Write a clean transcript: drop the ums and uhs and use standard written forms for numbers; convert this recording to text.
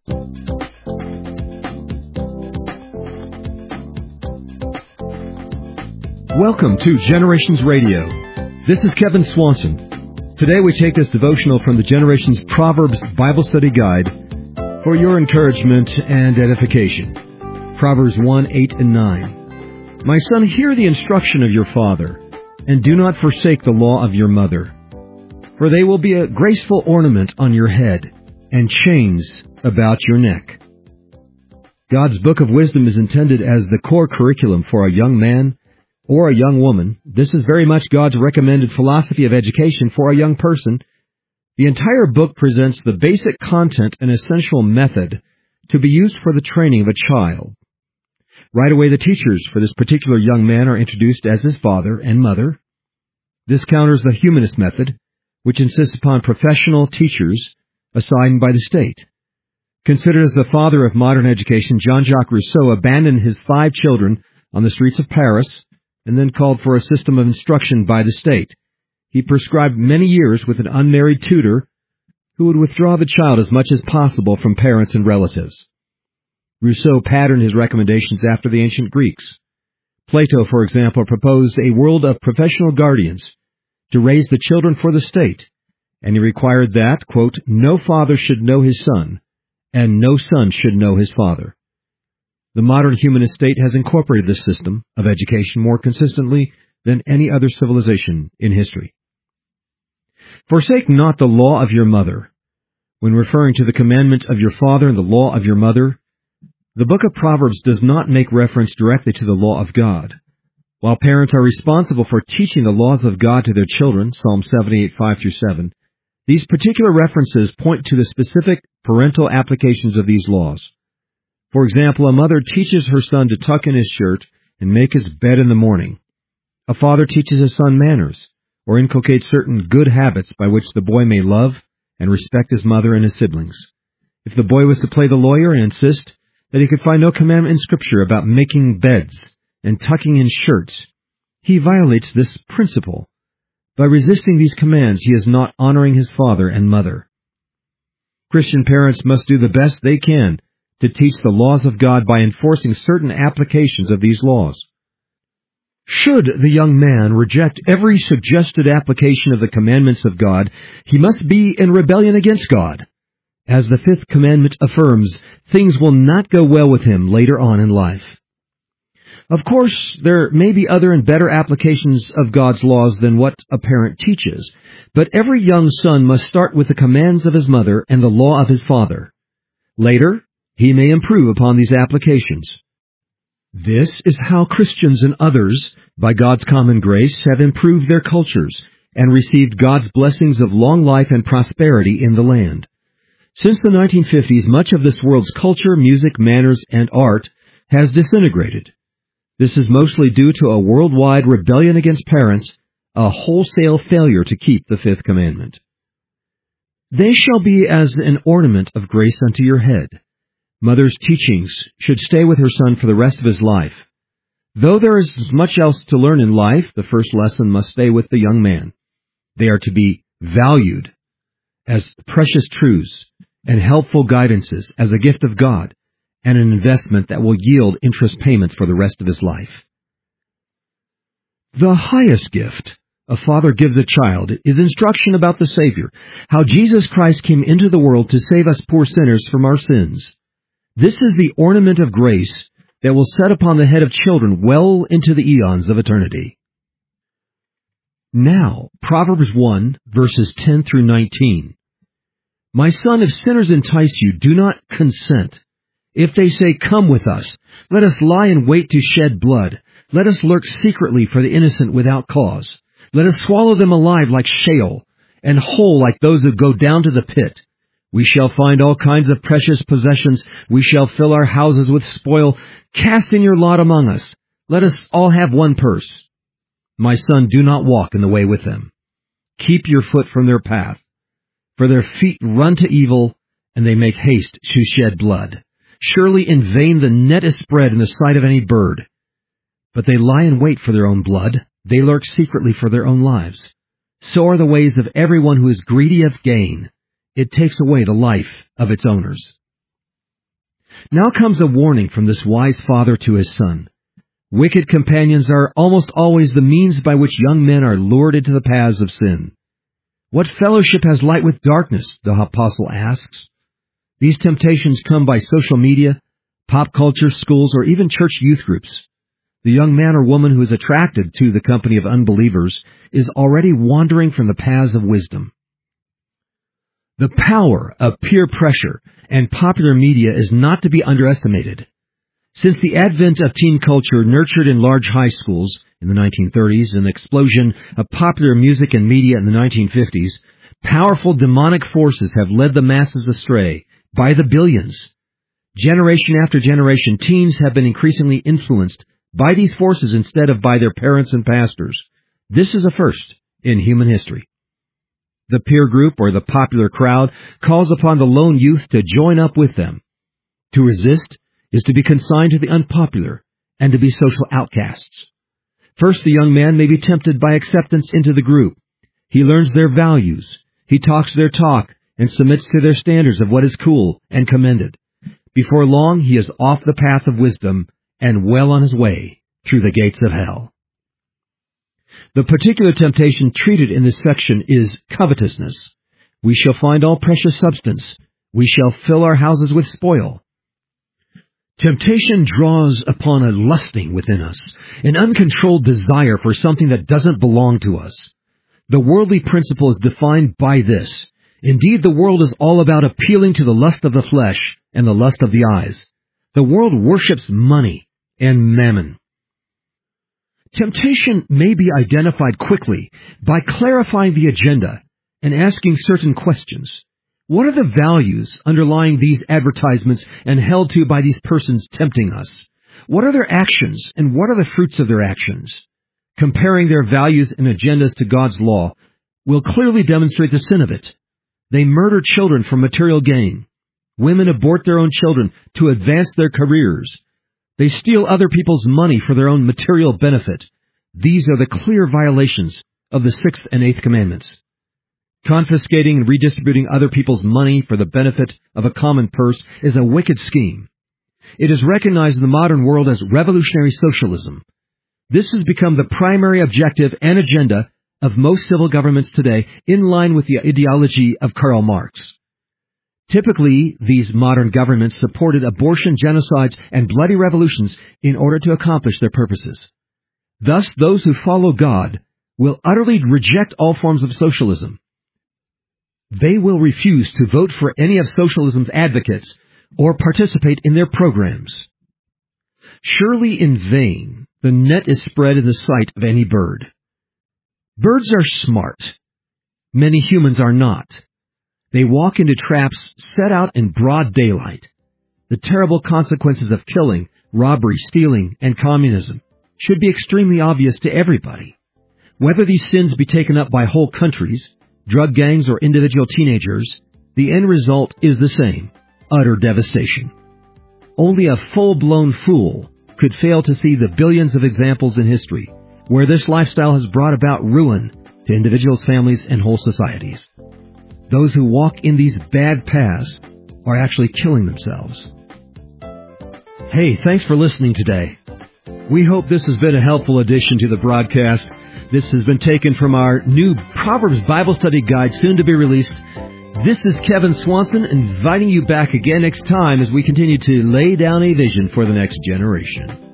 Welcome to Generations Radio. This is Kevin Swanson. Today we take this devotional from the Generations Proverbs Bible Study Guide for your encouragement and edification. Proverbs 1, 8, and 9. My son, hear the instruction of your father, and do not forsake the law of your mother. For they will be a graceful ornament on your head, and chains about your neck. God's Book of Wisdom is intended as the core curriculum for a young man or a young woman. This is very much God's recommended philosophy of education for a young person. The entire book presents the basic content and essential method to be used for the training of a child. Right away, the teachers for this particular young man are introduced as his father and mother. This counters the humanist method, which insists upon professional teachers assigned by the state. Considered as the father of modern education, Jean-Jacques Rousseau abandoned his 5 children on the streets of Paris and then called for a system of instruction by the state. He prescribed many years with an unmarried tutor who would withdraw the child as much as possible from parents and relatives. Rousseau patterned his recommendations after the ancient Greeks. Plato, for example, proposed a world of professional guardians to raise the children for the state, and he required that, quote, no father should know his son, and no son should know his father. The modern humanist state has incorporated this system of education more consistently than any other civilization in history. Forsake not the law of your mother. When referring to the commandment of your father and the law of your mother, the book of Proverbs does not make reference directly to the law of God. While parents are responsible for teaching the laws of God to their children, Psalm 78, 5-7, these particular references point to the specific parental applications of these laws. For example, a mother teaches her son to tuck in his shirt and make his bed in the morning. A father teaches his son manners, or inculcates certain good habits by which the boy may love and respect his mother and his siblings. If the boy was to play the lawyer and insist that he could find no commandment in Scripture about making beds and tucking in shirts, he violates this principle. By resisting these commands, he is not honoring his father and mother. Christian parents must do the best they can to teach the laws of God by enforcing certain applications of these laws. Should the young man reject every suggested application of the commandments of God, he must be in rebellion against God. As the 5th commandment affirms, things will not go well with him later on in life. Of course, there may be other and better applications of God's laws than what a parent teaches, but every young son must start with the commands of his mother and the law of his father. Later, he may improve upon these applications. This is how Christians and others, by God's common grace, have improved their cultures and received God's blessings of long life and prosperity in the land. Since the 1950s, much of this world's culture, music, manners, and art has disintegrated. This is mostly due to a worldwide rebellion against parents, a wholesale failure to keep the 5th commandment. They shall be as an ornament of grace unto your head. Mother's teachings should stay with her son for the rest of his life. Though there is much else to learn in life, the first lesson must stay with the young man. They are to be valued as precious truths and helpful guidances as a gift of God and an investment that will yield interest payments for the rest of his life. The highest gift a father gives a child is instruction about the Savior, how Jesus Christ came into the world to save us poor sinners from our sins. This is the ornament of grace that will set upon the head of children well into the eons of eternity. Now, Proverbs 1, verses 10-19. My son, if sinners entice you, do not consent. If they say, come with us, let us lie in wait to shed blood. Let us lurk secretly for the innocent without cause. Let us swallow them alive like Sheol, and whole like those who go down to the pit. We shall find all kinds of precious possessions. We shall fill our houses with spoil. Cast in your lot among us. Let us all have one purse. My son, do not walk in the way with them. Keep your foot from their path. For their feet run to evil, and they make haste to shed blood. Surely in vain the net is spread in the sight of any bird. But they lie in wait for their own blood. They lurk secretly for their own lives. So are the ways of everyone who is greedy of gain. It takes away the life of its owners. Now comes a warning from this wise father to his son. Wicked companions are almost always the means by which young men are lured into the paths of sin. What fellowship has light with darkness? The apostle asks. These temptations come by social media, pop culture, schools, or even church youth groups. The young man or woman who is attracted to the company of unbelievers is already wandering from the paths of wisdom. The power of peer pressure and popular media is not to be underestimated. Since the advent of teen culture nurtured in large high schools in the 1930s and the explosion of popular music and media in the 1950s, powerful demonic forces have led the masses astray by the billions. Generation after generation, teens have been increasingly influenced by these forces instead of by their parents and pastors. This is a first in human history. The peer group, or the popular crowd, calls upon the lone youth to join up with them. To resist is to be consigned to the unpopular and to be social outcasts. First, the young man may be tempted by acceptance into the group. He learns their values. He talks their talk and submits to their standards of what is cool and commended. Before long, he is off the path of wisdom and well on his way through the gates of hell. The particular temptation treated in this section is covetousness. We shall find all precious substance. We shall fill our houses with spoil. Temptation draws upon a lusting within us, an uncontrolled desire for something that doesn't belong to us. The worldly principle is defined by this. Indeed, the world is all about appealing to the lust of the flesh and the lust of the eyes. The world worships money and mammon. Temptation may be identified quickly by clarifying the agenda and asking certain questions. What are the values underlying these advertisements and held to by these persons tempting us? What are their actions and what are the fruits of their actions? Comparing their values and agendas to God's law will clearly demonstrate the sin of it. They murder children for material gain. Women abort their own children to advance their careers. They steal other people's money for their own material benefit. These are the clear violations of the 6th and 8th commandments. Confiscating and redistributing other people's money for the benefit of a common purse is a wicked scheme. It is recognized in the modern world as revolutionary socialism. This has become the primary objective and agenda of most civil governments today, in line with the ideology of Karl Marx. Typically, these modern governments supported abortion, genocides, and bloody revolutions in order to accomplish their purposes. Thus, those who follow God will utterly reject all forms of socialism. They will refuse to vote for any of socialism's advocates or participate in their programs. Surely in vain, the net is spread in the sight of any bird. Birds are smart. Many humans are not. They walk into traps set out in broad daylight. The terrible consequences of killing, robbery, stealing, and communism should be extremely obvious to everybody. Whether these sins be taken up by whole countries, drug gangs, or individual teenagers, the end result is the same: utter devastation. Only a full-blown fool could fail to see the billions of examples in history where this lifestyle has brought about ruin to individuals, families, and whole societies. Those who walk in these bad paths are actually killing themselves. Hey, thanks for listening today. We hope this has been a helpful addition to the broadcast. This has been taken from our new Proverbs Bible Study Guide, soon to be released. This is Kevin Swanson, inviting you back again next time as we continue to lay down a vision for the next generation.